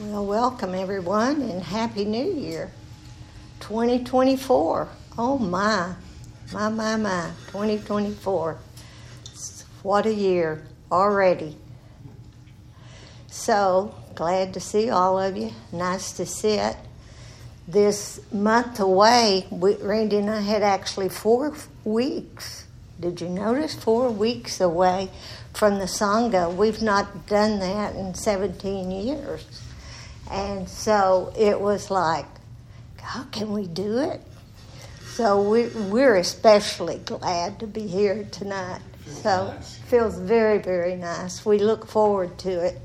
Well, welcome everyone and Happy New Year 2024. Oh my, 2024. What a year already. So glad to see all of you. Nice to sit. This month away, Randy and I had actually 4 weeks. Did you notice? 4 weeks away from the Sangha. We've not done that in 17 years. And so it was like, how can we do it? So we're especially glad to be here tonight. So it feels very, very nice. We look forward to it.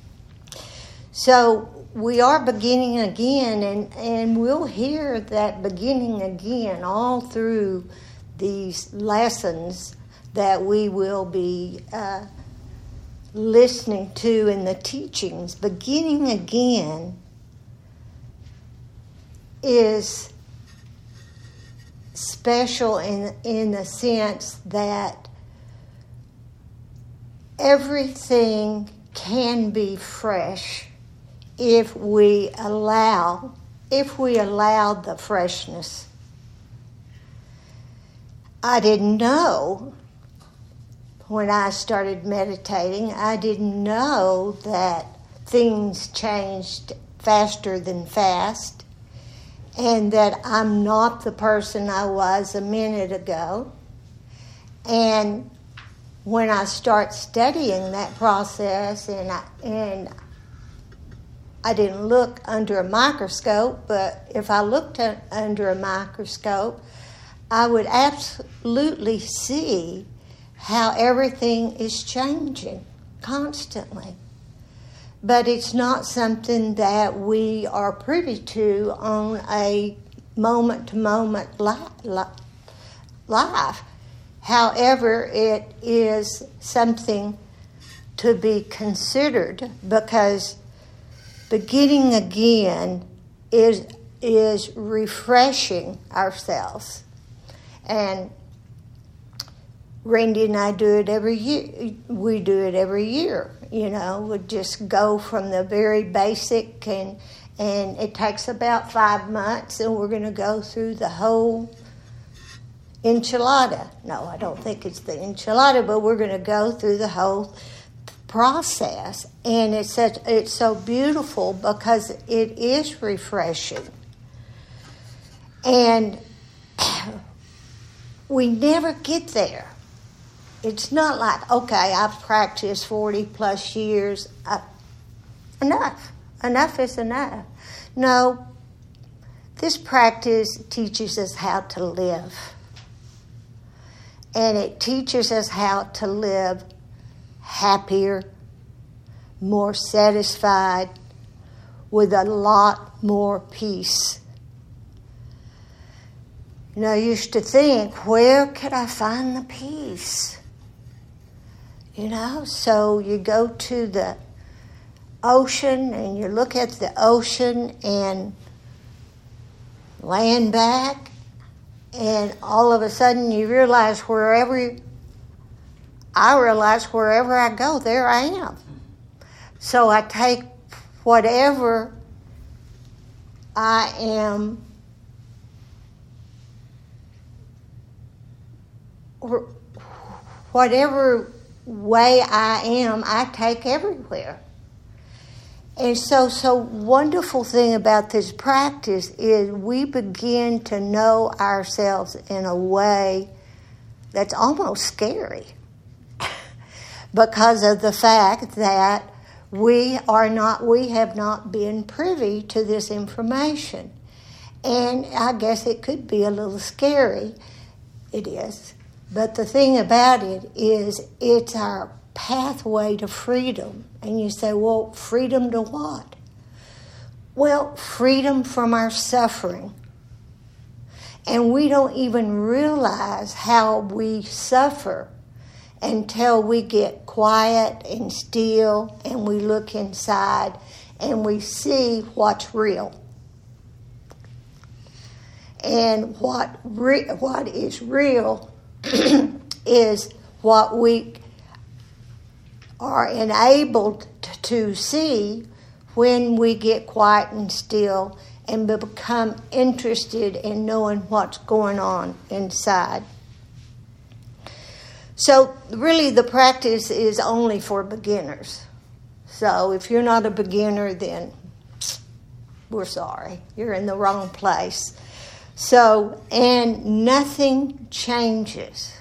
So we are beginning again, and we'll hear that beginning again all through these lessons that we will be listening to in the teachings. Beginning again is special in the sense that everything can be fresh if we allow the freshness. I didn't know when I started meditating, I didn't know that things changed faster than fast, and that I'm not the person I was a minute ago. And when I start studying that process, and I didn't look under a microscope, but if I looked under a microscope, I would absolutely see how everything is changing constantly. But it's not something that we are privy to on a moment-to-moment life. However, it is something to be considered, because beginning again is refreshing ourselves. And Randy and I do it every year. We do it every year. We just go from the very basic, and it takes about 5 months, and we're going to go through the whole enchilada. No, I don't think it's the enchilada, but we're going to go through the whole process. And it's so beautiful because it is refreshing. And we never get there. It's not like, okay, I've practiced 40 plus years. Enough. Enough is enough. No, this practice teaches us how to live. And it teaches us how to live happier, more satisfied, with a lot more peace. I used to think, where could I find the peace? So you go to the ocean and you look at the ocean and land back, and all of a sudden you realize wherever I go, there I am. So I take whatever I am, whatever way I am, I take everywhere. And so wonderful thing about this practice is we begin to know ourselves in a way that's almost scary because of the fact that we have not been privy to this information. And I guess it could be a little scary. It is. But the thing about it is it's our pathway to freedom. And you say, well, freedom to what? Well, freedom from our suffering. And we don't even realize how we suffer until we get quiet and still and we look inside and we see what's real. And what is real is what we are enabled to see when we get quiet and still and become interested in knowing what's going on inside. So really the practice is only for beginners. So if you're not a beginner, then we're sorry. You're in the wrong place. So, and nothing changes,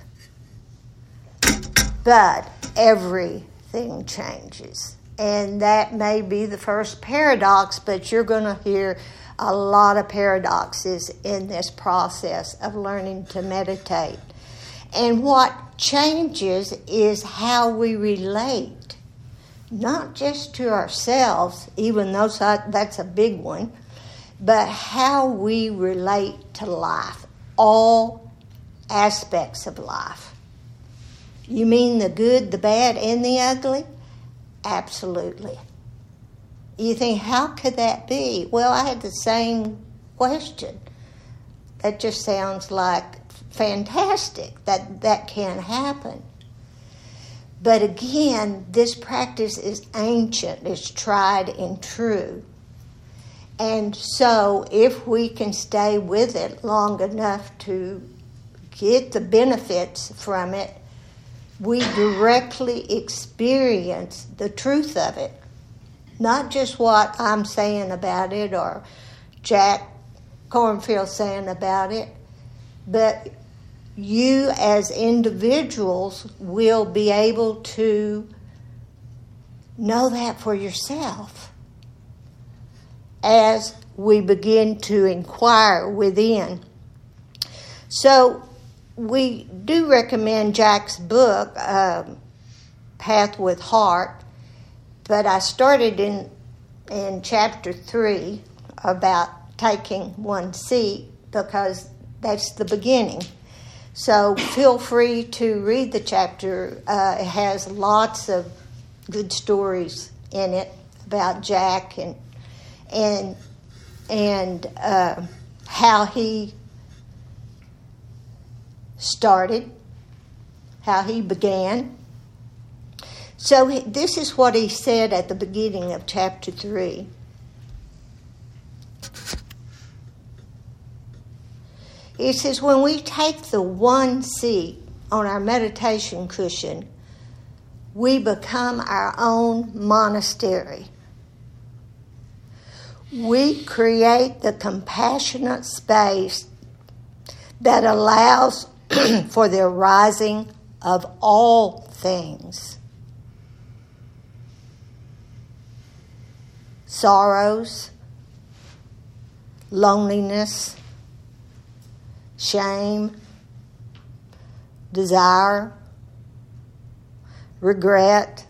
but everything changes. And that may be the first paradox, but you're going to hear a lot of paradoxes in this process of learning to meditate. And what changes is how we relate, not just to ourselves, even though that's a big one, but how we relate to life, all aspects of life. You mean the good, the bad, and the ugly? Absolutely. You think, how could that be? Well, I had the same question. That just sounds like fantastic, that can happen. But again, this practice is ancient, it's tried and true. And so if we can stay with it long enough to get the benefits from it, we directly experience the truth of it. Not just what I'm saying about it or Jack Kornfield saying about it, but you as individuals will be able to know that for yourself as we begin to inquire within. So we do recommend Jack's book, Path with Heart, but I started in chapter 3 about taking one seat because that's the beginning. So feel free to read the chapter. It has lots of good stories in it about Jack and how he started, how he began. So this is what he said at the beginning of chapter 3. He says, when we take the one seat on our meditation cushion, we become our own monastery. We create the compassionate space that allows for the arising of all things. Sorrows, loneliness, shame, desire, regret,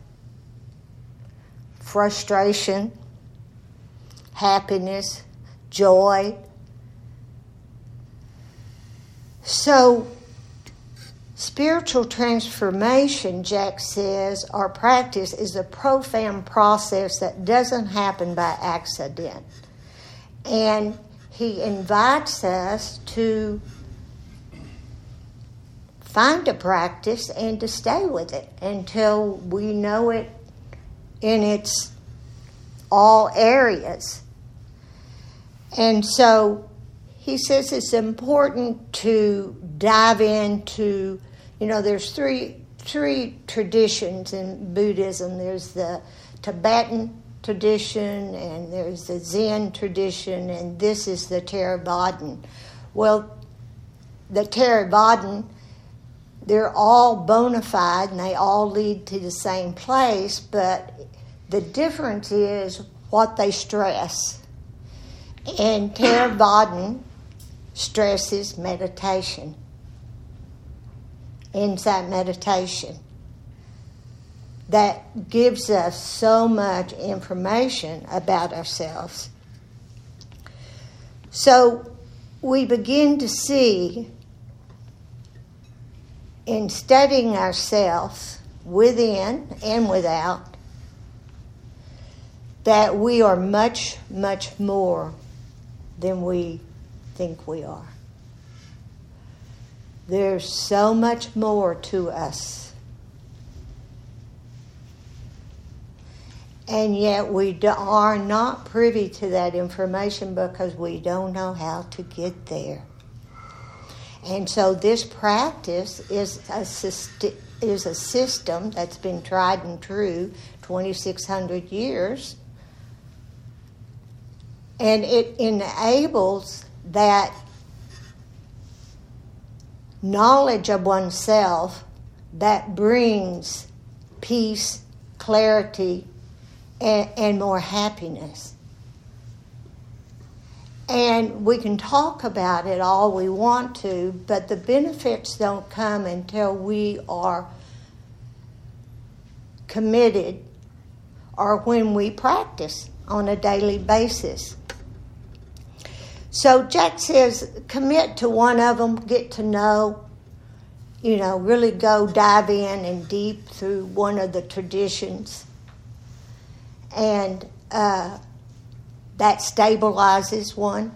frustration, happiness, joy. So, spiritual transformation, Jack says, or practice, is a profound process that doesn't happen by accident. And he invites us to find a practice and to stay with it until we know it in its all areas. And so he says it's important to dive into, there's three traditions in Buddhism. There's the Tibetan tradition, and there's the Zen tradition, and this is the Theravadan. Well, the Theravadan, they're all bona fide, and they all lead to the same place, but the difference is what they stress. And Theravadan stresses meditation, insight meditation. That gives us so much information about ourselves. So we begin to see, in studying ourselves within and without, that we are much, much more than we think we are. There's so much more to us. And yet we are not privy to that information because we don't know how to get there. And so this practice is a system that's been tried and true 2,600 years. And it enables that knowledge of oneself that brings peace, clarity, and more happiness. And we can talk about it all we want to, but the benefits don't come until we are committed or when we practice on a daily basis. So Jack says, commit to one of them, get to know, really go dive in and deep through one of the traditions. And that stabilizes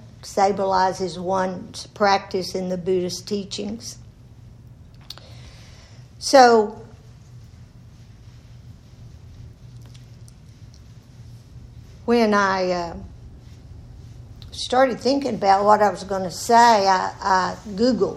one's practice in the Buddhist teachings. So, when I started thinking about what I was going to say, I Googled,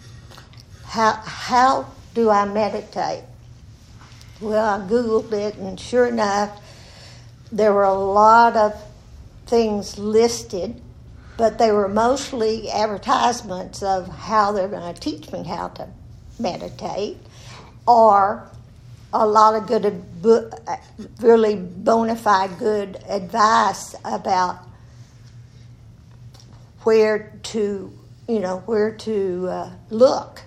how do I meditate? Well, I Googled it, and sure enough, there were a lot of things listed, but they were mostly advertisements of how they're going to teach me how to meditate, or a lot of good, really bona fide good advice about where to look.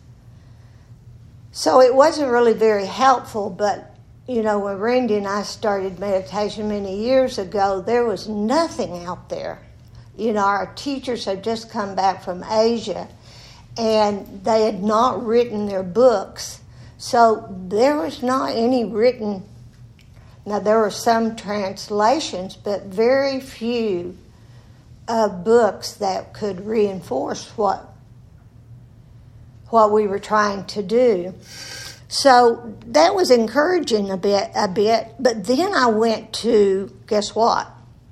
So it wasn't really very helpful, but when Randy and I started meditation many years ago, there was nothing out there. Our teachers had just come back from Asia, and they had not written their books. So there was not any written. Now, there were some translations, but very few books that could reinforce what we were trying to do. So that was encouraging a bit. But then I went to, guess what?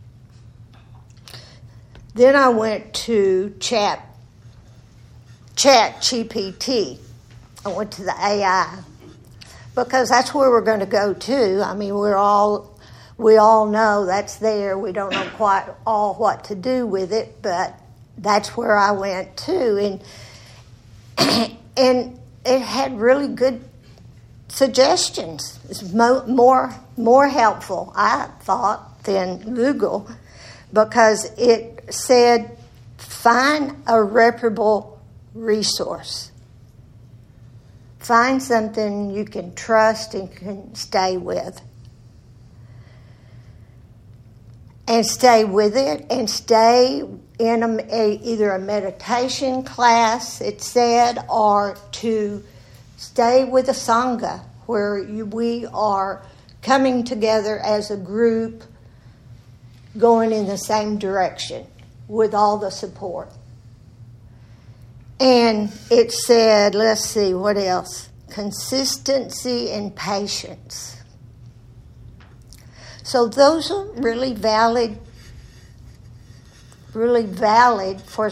Then I went to ChatGPT. I went to the AI because that's where we're going to go to. I mean, we all know that's there. We don't know quite all what to do with it, but that's where I went to, and it had really good suggestions. It's more helpful, I thought, than Google, because it said find a reputable resource. Find something you can trust and can stay with. And stay with it, and stay in either a meditation class, it said, or to stay with a Sangha, where we are coming together as a group, going in the same direction with all the support. And it said, let's see, what else? Consistency and patience. So those are really valid for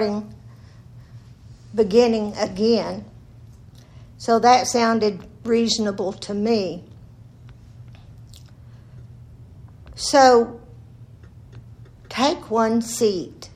beginning again. So that sounded reasonable to me. So take one seat.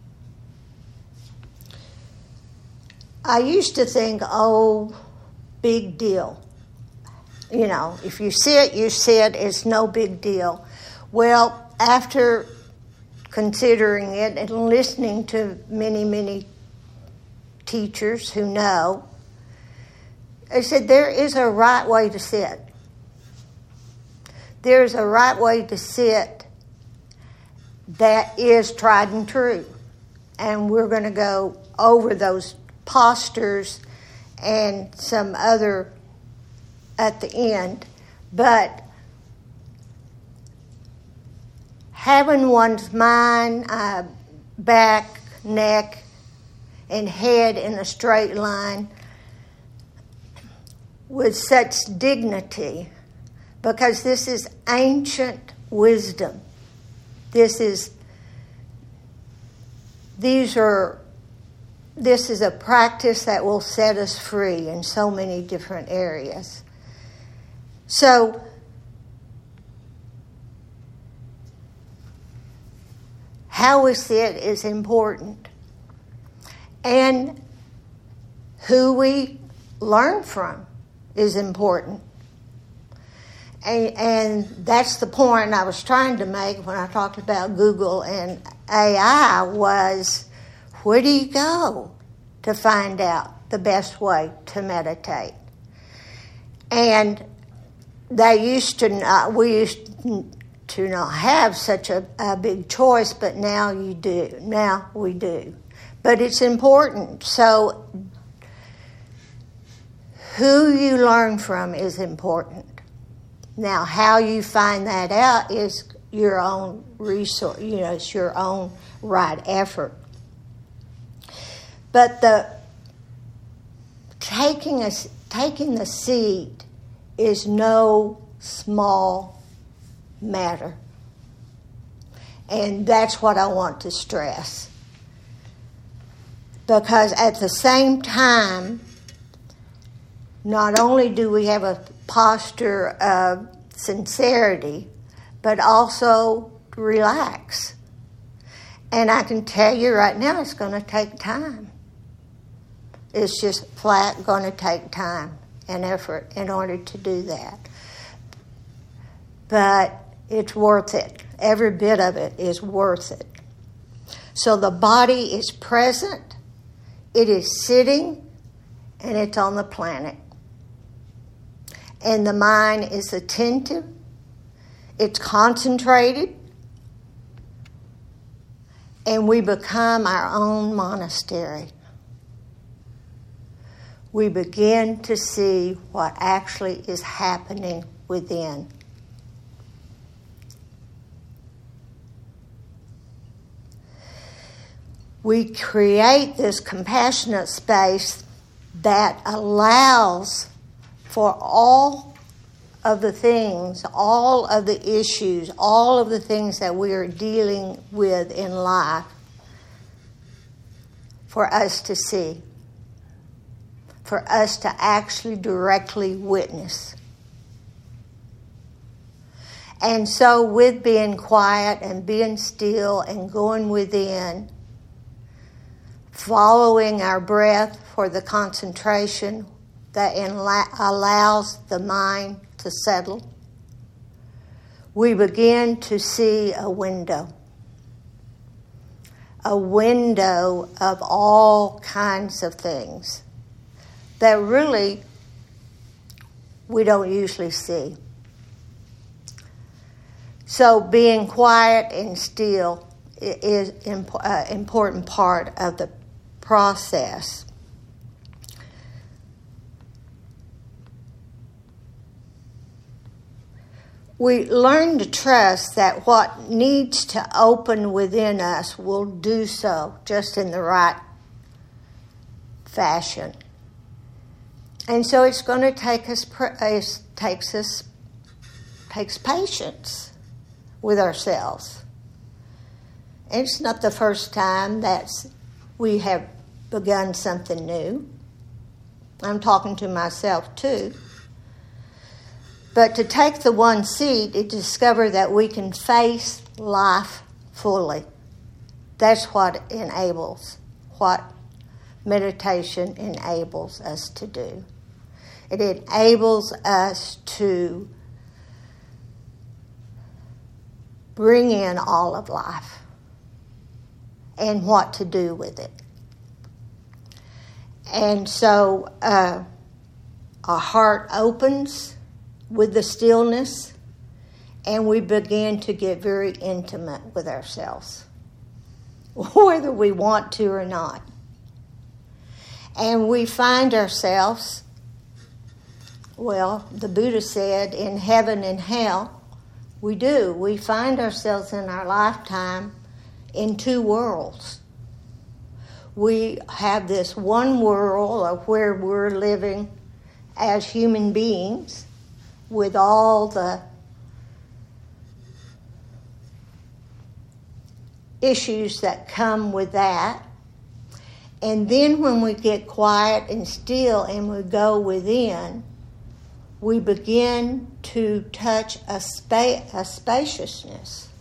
I used to think, big deal. If you sit, it's no big deal. Well, after considering it and listening to many, many teachers who know, they said there is a right way to sit. There's a right way to sit that is tried and true. And we're going to go over those postures and some other at the end. But having one's mind, back, neck, and head in a straight line with such dignity because this is ancient wisdom. This is a practice that will set us free in so many different areas. So, how we sit is important. And who we learn from is important. And that's the point I was trying to make when I talked about Google and AI was, where do you go to find out the best way to meditate? And we used to not have such a big choice, but now you do. Now we do. But it's important. So who you learn from is important. Now, how you find that out is your own resource. It's your own right effort. But taking the seed is no small matter. And that's what I want to stress. Because at the same time, not only do we have a posture of sincerity, but also relax. And I can tell you right now, it's going to take time. It's just flat going to take time and effort in order to do that. But it's worth it. Every bit of it is worth it. So the body is present, it is sitting, and it's on the planet. And the mind is attentive, it's concentrated, and we become our own monastery. We begin to see what actually is happening within. We create this compassionate space that allows for all of the things, all of the issues, all of the things that we are dealing with in life for us to see, for us to actually directly witness. And so with being quiet and being still and going within, following our breath for the concentration that allows the mind to settle, we begin to see a window of all kinds of things that really we don't usually see. So being quiet and still is an important part of the process. We learn to trust that what needs to open within us will do so just in the right fashion. And so it's going to takes patience with ourselves. And it's not the first time that we have begun something new. I'm talking to myself too. But to take the one seat, to discover that we can face life fully. That's what meditation enables us to do. It enables us to bring in all of life and what to do with it. And so our heart opens with the stillness, and we begin to get very intimate with ourselves, whether we want to or not. And we find ourselves, well, the Buddha said, in heaven and hell. We do. We find ourselves in our lifetime in two worlds. We have this one world of where we're living as human beings, with all the issues that come with that. And then when we get quiet and still and we go within, we begin to touch a spaciousness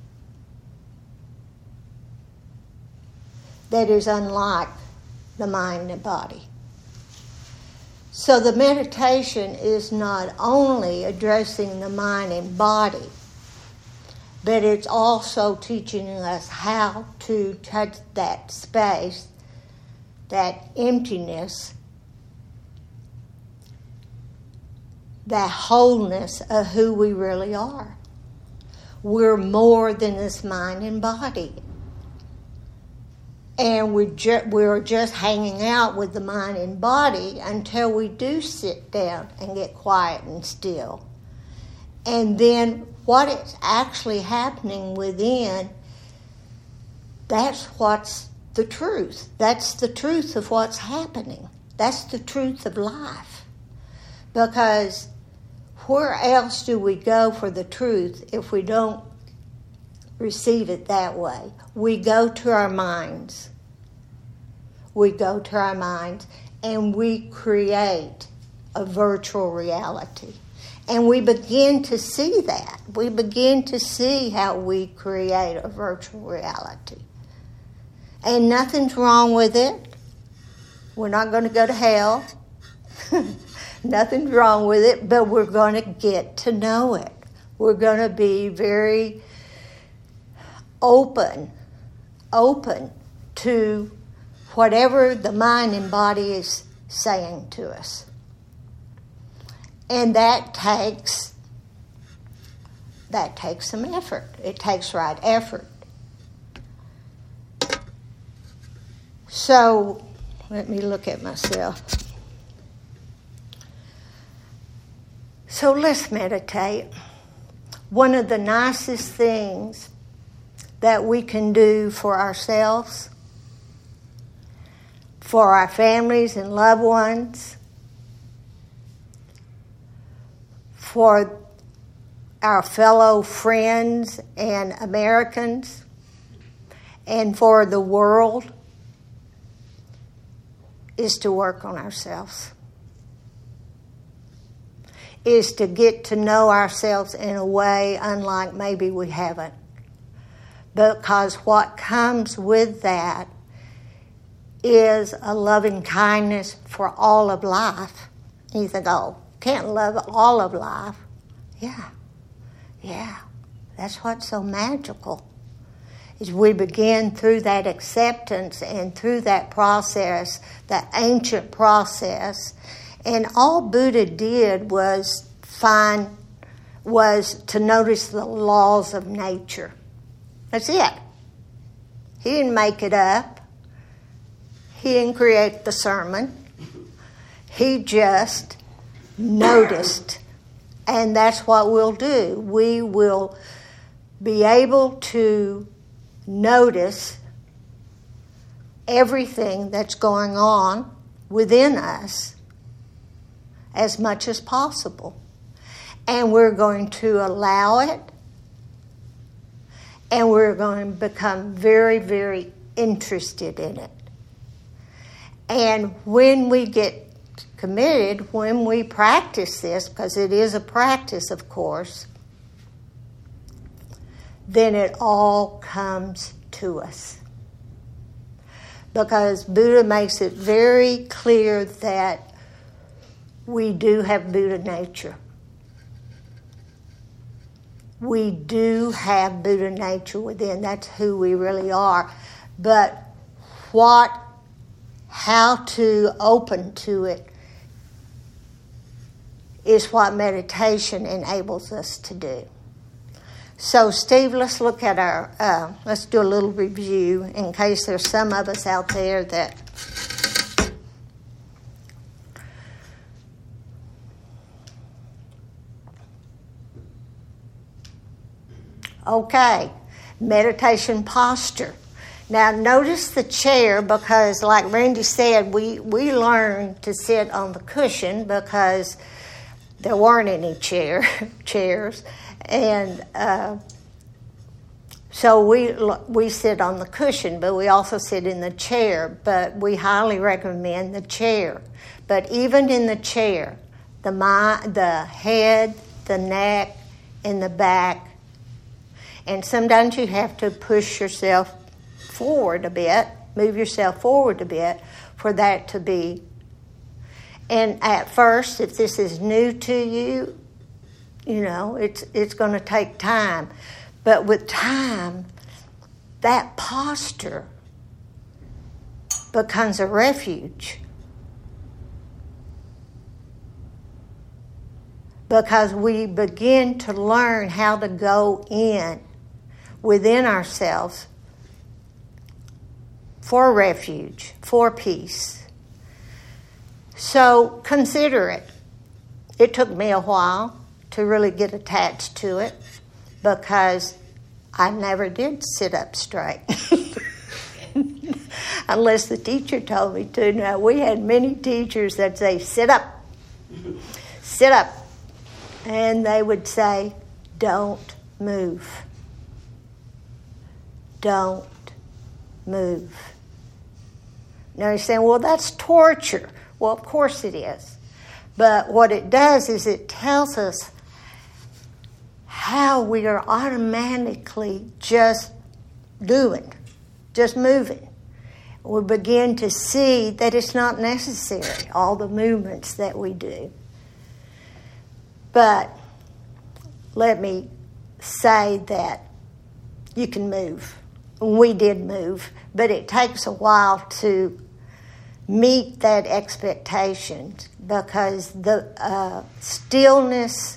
that is unlike the mind and body. So the meditation is not only addressing the mind and body, but it's also teaching us how to touch that space, that emptiness, that wholeness of who we really are. We're more than this mind and body. And we're just hanging out with the mind and body until we do sit down and get quiet and still. And then what is actually happening within, that's what's the truth. That's the truth of what's happening. That's the truth of life. Because where else do we go for the truth if we don't receive it that way? We go to our minds. We go to our minds and we create a virtual reality. And we begin to see that. We begin to see how we create a virtual reality. And nothing's wrong with it. We're not going to go to hell. Nothing's wrong with it, but we're going to get to know it. We're going to be very open to whatever the mind and body is saying to us. And that takes some effort. It takes right effort. So, let me look at myself. So let's meditate. One of the nicest things that we can do for ourselves, for our families and loved ones, for our fellow friends and Americans, and for the world, is to work on ourselves. Is to get to know ourselves in a way unlike maybe we haven't. Because what comes with that is a loving kindness for all of life. And you think, oh, can't love all of life. Yeah. That's what's so magical. Is we begin through that acceptance and through that process, that ancient process. And all Buddha did was to notice the laws of nature. That's it. He didn't make it up. He didn't create the sermon. He just noticed. And that's what we'll do. We will be able to notice everything that's going on within us as much as possible. And we're going to allow it. And we're going to become very, very interested in it. And when we get committed, when we practice this, because it is a practice, of course, then it all comes to us. Because Buddha makes it very clear that we do have Buddha nature. We do have Buddha nature within. That's who we really are. But how to open to it is what meditation enables us to do. So, Steve, let's look at let's do a little review in case there's some of us out there that okay, meditation posture. Now, notice the chair because, like Randy said, we learn to sit on the cushion because there weren't any chairs, and so we sit on the cushion, but we also sit in the chair. But we highly recommend the chair. But even in the chair, the head, the neck, and the back, and sometimes you have to push yourself forward a bit, move yourself forward a bit for that to be. And at first, if this is new to you, it's going to take time. But with time, that posture becomes a refuge. Because we begin to learn how to go in within ourselves for refuge, for peace. So consider it. It took me a while to really get attached to it because I never did sit up straight. Unless the teacher told me to. Now, we had many teachers that say, sit up. Sit up. And they would say, don't move. Don't move. Now you're saying, well, that's torture. Well, of course it is. But what it does is it tells us how we are automatically just moving. We begin to see that it's not necessary, all the movements that we do. But let me say that you can move. We did move, but it takes a while to meet that expectation because the stillness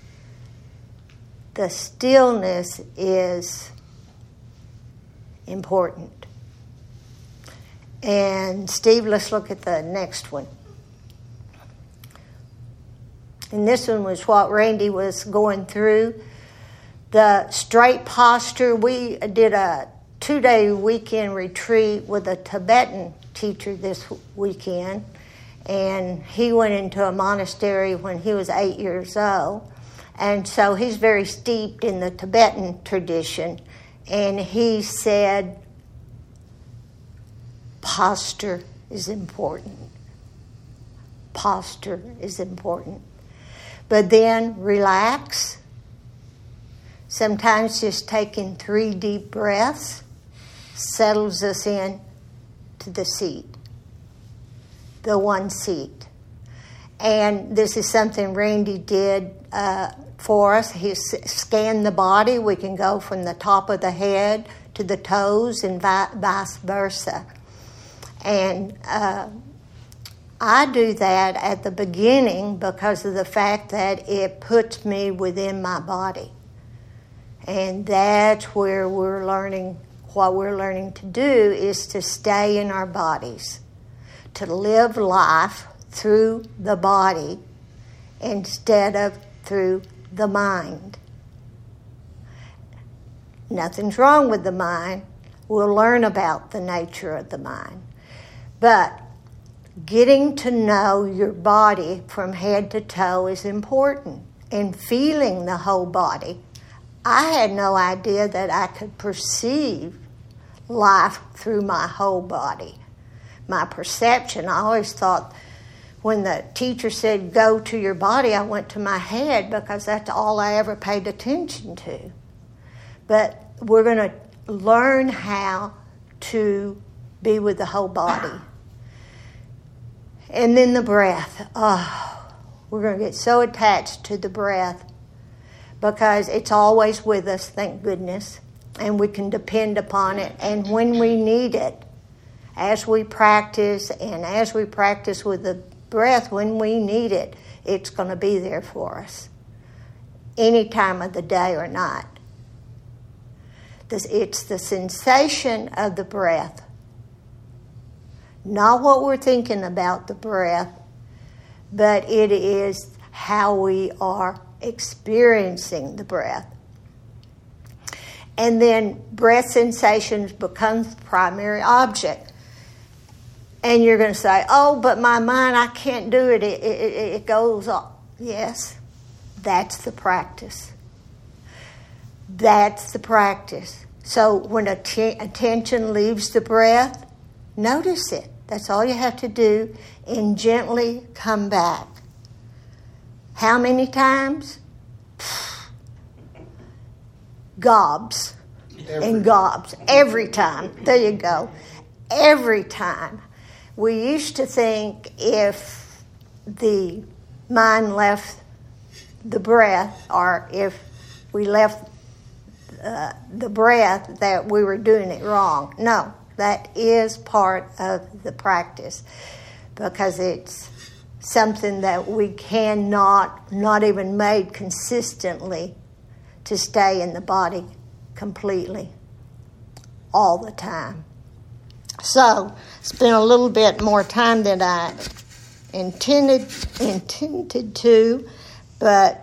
is important. And Steve, let's look at the next one. And this one was what Randy was going through. The straight posture. We did a 2-day weekend retreat with a Tibetan teacher this weekend. And he went into a monastery when he was 8 years old. And so he's very steeped in the Tibetan tradition. And he said, posture is important. Posture is important. But then relax. Sometimes just taking 3 deep breaths settles us in to the seat, the one seat. And this is something Randy did for us. He scanned the body. We can go from the top of the head to the toes and vice versa. And I do that at the beginning because of the fact that it puts me within my body. And that's where we're learning, what we're learning to do is to stay in our bodies, to live life through the body instead of through the mind. Nothing's wrong with the mind. We'll learn about the nature of the mind. But getting to know your body from head to toe is important, and feeling the whole body. I had no idea that I could perceive life through my whole body. My perception, I always thought when the teacher said, go to your body, I went to my head because that's all I ever paid attention to. But we're going to learn how to be with the whole body. And then the breath. Oh, we're going to get so attached to the breath because it's always with us, thank goodness, and we can depend upon it. And when we need it, as we practice with the breath, when we need it, it's going to be there for us, any time of the day or night. It's the sensation of the breath, not what we're thinking about the breath, but it is how we are experiencing the breath. And then breath sensations becomes the primary object. And you're going to say, oh, but my mind, I can't do it. It goes off. Yes, that's the practice. That's the practice. So when attention leaves the breath, notice it. That's all you have to do, and gently come back. How many times? Gobs and gobs. Every time. There you go. Every time. We used to think if the mind left the breath, or if we left the breath, that we were doing it wrong. No, that is part of the practice, because it's something that we cannot, not even made consistently, to stay in the body completely all the time. So, spent a little bit more time than I intended to, but